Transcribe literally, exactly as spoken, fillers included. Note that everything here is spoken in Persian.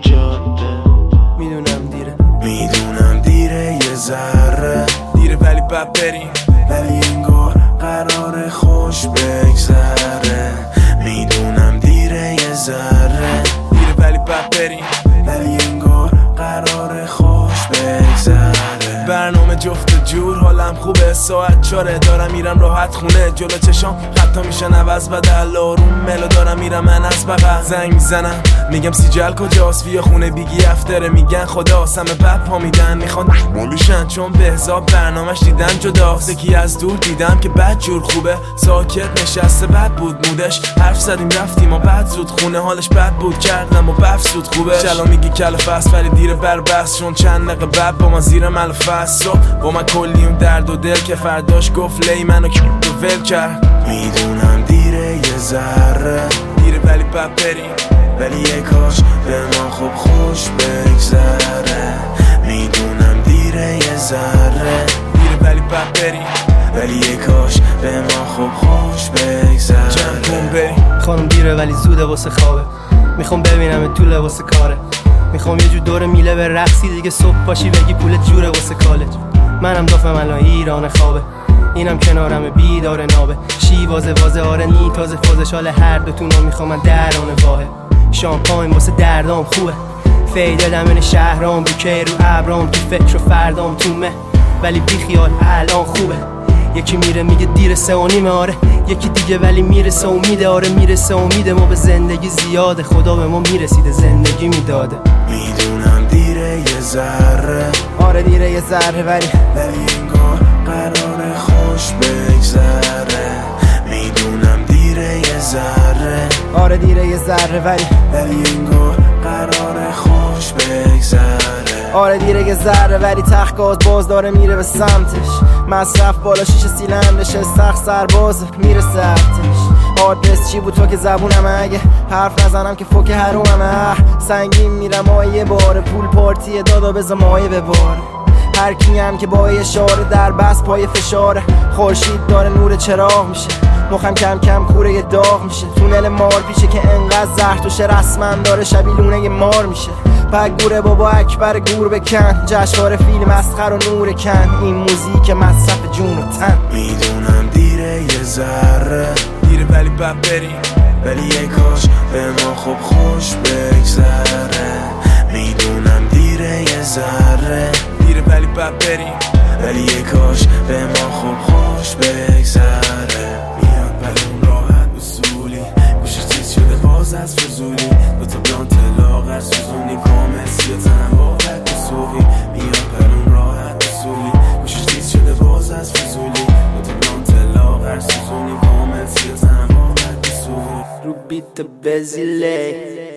جاده. میدونم دیره میدونم دیره یه ذره دیره ولی بد بریم، ولی انگار قرار خوش بگذره. میدونم دیره یه ذره دیره ولی بد بریم، ولی انگار قرار خوش بگذره. برنامه جفت جور حالم خوبه، ساعت چاره دارم میرم راحت خونه. جلو چشام خطا میشن عوض بدل، آروم ملو دارم میرم من از بغل. زنگ میزنم میگم سیجل کجاست، بیا خونه بیگی افتره. میگن خداست همه بد پا میدن، میخوان مالوشن چون به حساب برنامهش دیدن جداست. یکی از دور دیدم که بد جور خوبه، ساکت نشسته بد بود مودش. حرف زدیم رفتیم و بعد زود خونه، حالش بد بود کردم و بفسود خوبه. چلا میگی کل فست ولی دیر بر بس، چون چند دقیقه بعد با ما زیر ملفست. با من کلی اون درد و دل که فرداش گفت لی منو که رو ول کرد. میدونم دیره یه ذره دیره ولی بد بریم، ولی یه کاش به ما خوب خوش بگذره. میدونم دیره یه ذره دیره ولی بد بریم، ولی یه کاش به ما خوب خوش بگذره. جمع کن بریم. خانم دیره ولی زوده واسه خوابه، میخوام ببینم تو لباس کاره. میخوام یه جور دور میله به رقصی دیگه، صبح پاشی بگی پولت جوره واسه کالج. منم دافم الان ایران خوابه، اینم کنارم بیدار نابه. شی وازه وازه آره نی تازه فازش حال هر دوتونو میخوام من دران واحد. شامپاین واسه دردام خوبه، فیده دمن شهرام بوکه رو ابرام. تو فکر و فردام تو مه ولی بی خیال الان خوبه. یکی میره میگه دیر سه و نیمه آره، یکی دیگه ولی میرسه امیده آره میرسه امیده. ما به زندگی زیاده، خدا به ما میرسیده زندگی میداده. میدونم دیره یه ذره آره دیره یه ذره ولی ولی انگار قرار خوش بگذره. میدونم دیره یه ذره آره دیره یه ذره ولی ولی انگار قرار خوش بگذره. آره دیره یه ذره ولی تخت گاز باز داره میره به سمتش. مصرف بالا شیشه سیلندشه، سخت سرباز میره سرتش. آدرس چی بود تو که زبونم، اگه حرف نزنم که فوک هروممه. سنگین میرم آیه باره، پول پارتی دادا بزا مایه بباره. هر کی هم که با اشاره در بس پای فشاره. خورشید داره نور چراغ میشه، مخم کم کم کوره داغ میشه. تونل مار پیشه که انقدر زهر توشه، رسما داره شبیه لونه مار میشه. پک گوره بابا اکبر گور بکن، جشنواره فیلم مسخر و نور کن. این موزیک مصرف جون و تن. میدونم دیره یه ذره دیره ولی بد بریم، ولی یه کاش به ما خوب خوش بگذره. میدونم دیره یه ذره دیره ولی بد بریم، ولی یه کاش به ما خوب خوش بگذره. میاد بلون راحت اصولی، گوشش چیز شده باز از فضولی. دو تا بلانت لاغر سوزونی کامل سیاتنم باقت بسوقی. میاد بلون راحت اصولی، گوشش چیز شده باز از فضولی. دو تا بلانت لاغر سوزونی کامل سیاتنم باقت بسوقی. رو بیت بزیله